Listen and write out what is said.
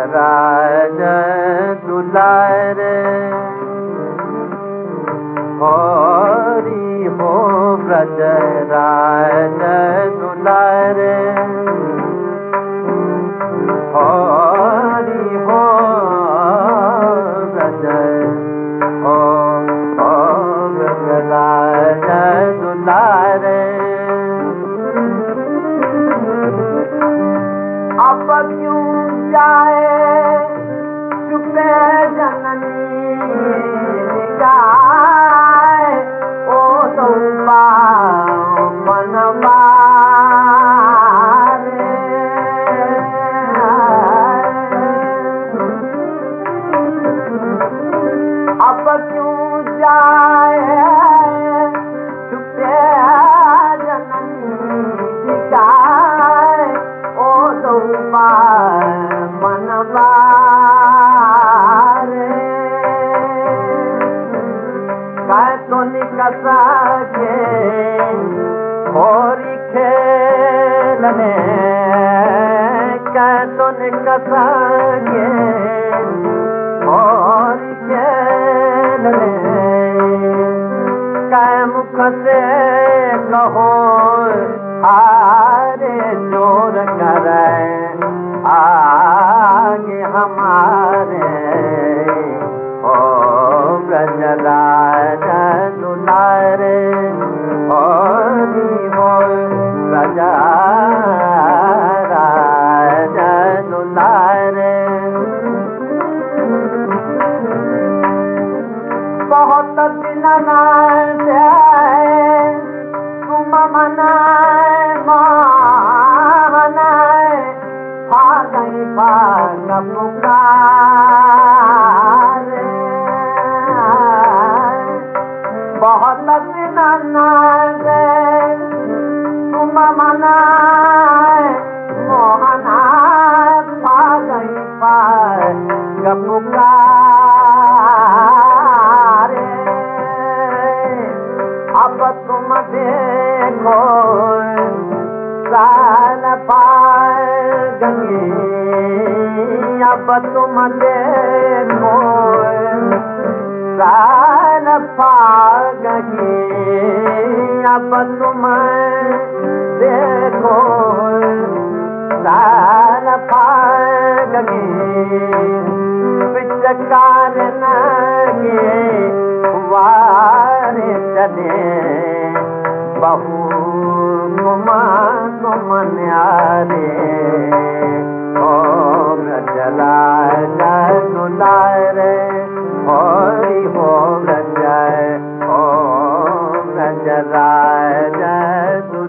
राज दुलारे हरि हो ब्रज राज दुलारे हरि हो ब्रज ब्रज राज दुलारे अब क्यों जाए चुपे जननी गाए ओ तो मनवारे अब क्यों जाए चुपे जननी गाए ओ तो मनवारे काय तो निकसा के होरी खेलने काय तो निकसा के होरी खेलने काय मुख से कहो हारे जोर करे आगे हमारे ओ ब्रज राज दुलारे हरि हो ब्रज राज दुलारे बहुत दिन से तुम मनाए मनाए भागई भाग पुकारे बहुत दिन से तुम मनाए मोहना भागई भाग पुकारे अब तुम देखो साल पाएंगे अब तुम देखो साल पाएंगे अब तुम देखो साल पाएंगे पिचकार नगे वारे चले बहु गुम न्यारे ओ ब्रज राज दुलारे हरि हो ब्रज ओ ब्रज राज